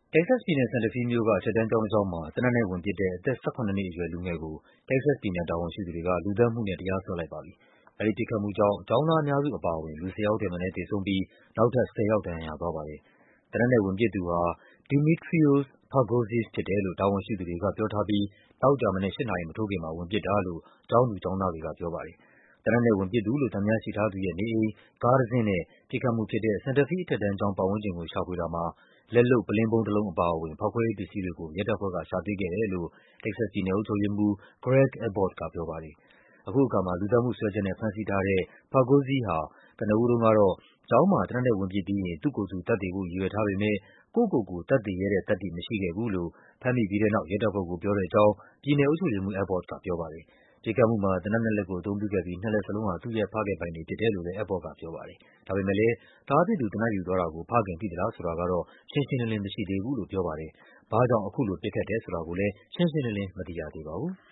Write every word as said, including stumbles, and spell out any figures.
တက္ကဆက်စ်ပြည်နယ်၊ Santa Fe မြို့က အထက်တန်းကျောင်းတကျောင်းမှာ သေနတ်နဲ့ဝင်ပစ်တဲ့ အသက် ၁၇ နှစ်အရွယ် လူငယ်ကို တက္ကဆက်စ်ပြည်နယ် တာဝန်ရှိသူတွေက လူသတ်မှုနဲ့ တရားစွဲလိုက်ပါပြီ။ အဲဒီပစ်ခတ်မှုကြောင့် ကျောင်းသားအများစုအပါအဝင် လူ ၁၀ ယောက်ထက်မနည်း သေဆုံးပြီး နောက်ထပ် ၁၀ ယောက် ဒဏ်ရာရသွားပါတယ်။ သေနတ်နဲ့ဝင်ပစ်သူဟာ Dimitrios Pagourtzis ဖြစ်တယ်လို့ တာဝန်ရှိသူတွေကပြောထားပြီး သောကြာမနက် ၈ နာရီမထိုးခင်မှာ ဝင်ပစ်တာလို့ ကျောင်းသူကျောင်းသားတွေကပြောပါတယ်။ သေနတ်နဲ့ဝင်ပစ်သူလို့ သံသယရှိထားသူရဲ့နေအိမ်၊ ကားတစင်းနဲ့ ပစ်ခတ်မှုဖြစ်တဲ့ Santa Fe အထက်တန်းကျောင်း ပတ်ဝန်းကျင်ကို ရှာဖွေတာမှာ လက်လုပ် ပုလင်းဗုံးတလုံးအပါအဝင် ဖောက်ခွဲရေးပစ္စည်းတွေကို ရဲတပ်ဖွဲ့က ရှာတွေ့ခဲ့တယ်လို့ တက္ကဆက်စ်ပြည်နယ် အုပ်ချုပ်ရေးမှူး Greg Abbott ကပြောပါတယ်။ အခုအခါမှာ လူသတ်မှုစွဲချက်နဲ့ ဖမ်းဆီးထားတဲ့ Pagourtzis ဟာ ကနဦးတုန်းကတော့ ကျောင်းမှာ သေနတ်နဲ့ဝင်ပစ်ပြီးရင် သူ့ကိုယ်သူ သတ်သေဖို့ ရည်ရွယ်ထားပေမယ့် ကိုယ့်ကိုယ်ကို သတ်သေရဲတဲ့သတ္တိ မရှိခဲ့ဘူးလို့ ဖမ်းမိပြီးတဲ့နောက် ရဲတပ်ဖွဲ့ကို ပြောတဲ့အကြောင်း ပြည်နယ်အုပ်ချုပ်ရေးမှူး Abbott ကပြောပါတယ်။ ပစ်ခတ်မှုမှာ သေနတ်နှစ်လက်ကို အသုံးပြုခဲ့ပြီး နှစ်လက်စလုံးဟာ သူ့ရဲ့ဖခင်ပိုင်တွေဖြစ်တယ်လို့လည်း Abbott ကပြောပါတယ်။ ဒါပေမယ့်လည်း သားဖြစ်သူ သေနတ်ယူသွားတာကို ဖခင်သိသလားဆိုတာကတော့ ရှင်းရှင်းလင်းလင်း မရှိသေးဘူးလို့ ပြောပါတယ်။ ဘာ့ကြောင့် အခုလိုပစ်ခတ်တယ်ဆိုတာကိုလည်း ရှင်းရှင်းလင်းလင်း မသိရသေးပါဘူး။